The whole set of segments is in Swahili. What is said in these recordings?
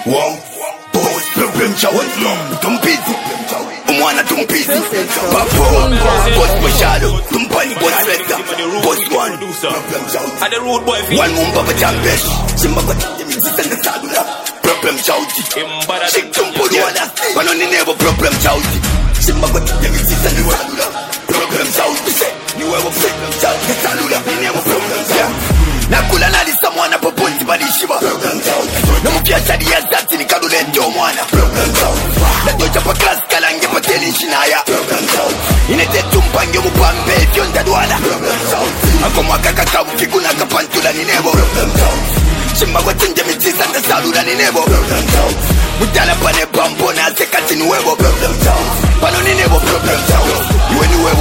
Wow, boss, problem child, tumpizi, umwana tumpizi, papo, boss mashado, tumpani boss letter, boss one, one mumba pachambesh, simba kwa tijemi sadula, problem child, shik tumpodu wala, panoni never problem child, simba kwa tijemi sadula, problem child, ni wewe problem child, sadula, ni never problem child. Nakula nalisa mwana poponzi balishiba Namupia shadia zati ni kadulete omwana Natocha pa klasi kalange pa teli nshinaya Inete tumpange mupambe fyonda dwala Ako mwaka kakabu fikuna kapantula ni nebo Shimba kwa tinje mitisa na salula ni nebo Mutala pane bambo na sekati nuwebo Pano ni nebo Iwe nuwebo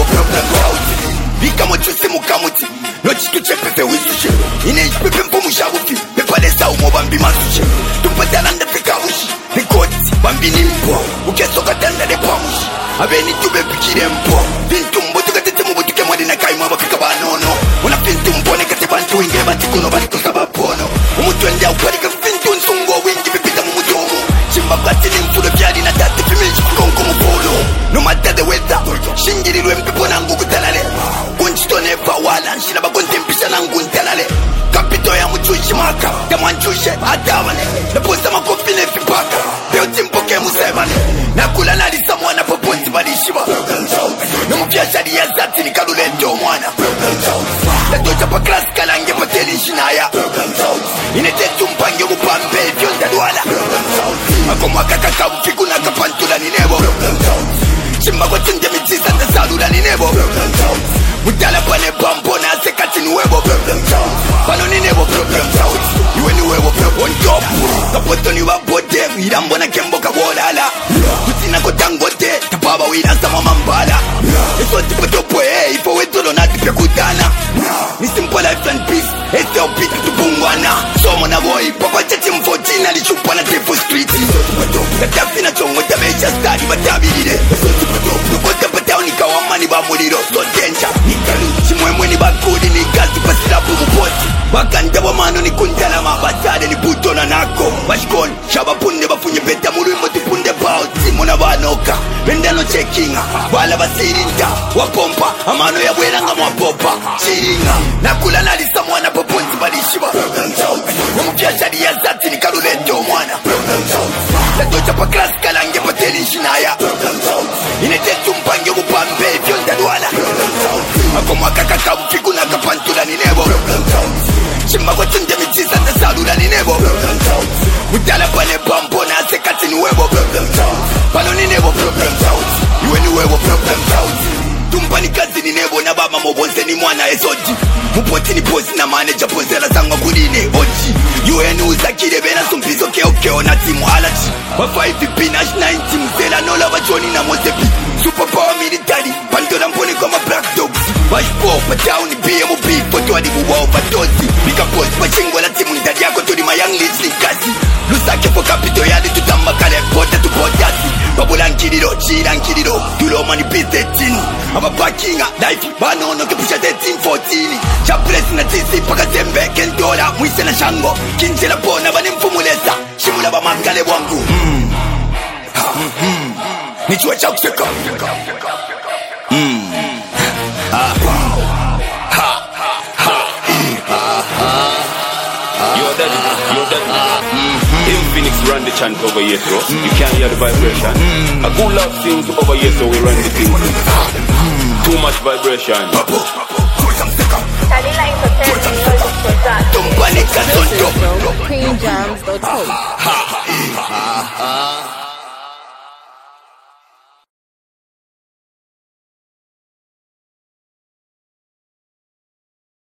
Bika mochusi mukamuti Nochi tuchepepe wisuche Ineji pepe mpumu shabufi Pepalesa umobambi masuche Tumpatalanda pekabushi Nikoti bambi nimpo Ukesoka tanda de pamushi Abeni tube pikire mpo Vintumbo tukatete mubutuke mwadi na kaima bafika banono Una vintumbo nekate bantu inge batikuno baliko sabapono Umutu ende uparika vintu nsungo wingi pipita mumutomo Chimba bati ni mfudo byali na tate fimilji kurongo mupolo No matter the weather Shingiri mpepo na ngugu talale Kunchito neva wala nshila bakontempisha na nguntalale Kapito ya mchushi maka Kama nchushe adawane Naposa makofi nefipaka Peo timpoke musebane Nakula nalisa mwana poponzi balishiba Namupia shadi ya zati ni kadulete omwana Natocha pa klasi kalange pa teli nshinaya Inete tumpange mupambe fyonda dwala Ako mwaka kakabu fikuna kapantula ni nebo Shimba kwa tinje mitisa na salula ni nebo Mutala pane bambo na sekati nuwebo Pano ni nebo Iwe nuwebo on top Kapoto ni wabote Irambo na kembo kabolala Kutina kotangote Kapaba wina sama mambala Iso tipotopo Ifo wetolo na tipe kutana Ni simple life and peace SLP tutubungwana Somo na boy Papa chati mfotina Lichupa na tepo street Katafi na chongo Tamecha study batabiride Nukote pataoni kawamani bamuliro So danger Nikalu Chimwemwe ni bakudi ni gazi pasilapu mupoti Bakanda wa mano ni kuntala mabasade ni buto na nako Bashkon Shabapunde bafunye beta Muluimo tupunde bao Simona banoka Mendano chekinga Wala basirinta Wapompa Amano ya bwelanga mwapopa Shiringa Nakula nalisa mwana poponzi balishiba Mupia shadi ya zati ni kadulete omwana Natocha pa klasi kalange pa teli nshinaya Inete tumpange mupambe fyonda dwala Ako mwaka kakabu fikuna kapantula ni nebo Shimba kwa tinje mitisa na salula ni nebo Mutala pane bambo na sekati nuwebo Pano ni nebo Iwe nuwebo Tumpani kazi ni nebo na baba mobonse ni mwana esoti Mupoti ni posi na manager ponzela sangwa kudine oji Iwe uzakire bena sumpizo keo na timu alachi Wafa IVP Nash 90 msela nola wachoni na mozepi Super power military Pantola mpone kama black dogs Washpo patown BMB Foto adibu wa overdose Bika post pachengo la timu ndadi yako Todi mayang list kasi Lusake po kapito yali tutamba kale Pota tupotasi Babula nkiriro Chira nkiriro Tulo mani P13 Aba bakinga Life Banono kepusha 13-14 Chapresi na tisi paka zembe Kentola Mwise na shango Kinjela pona bani mfumuleza Shimula ba makale wangu Nichua cha kuseka You're dead. Phoenix run the chant over here, bro. You can't hear the vibration. A good love things over here, so we run the thing. Too much vibration. Queenjams.com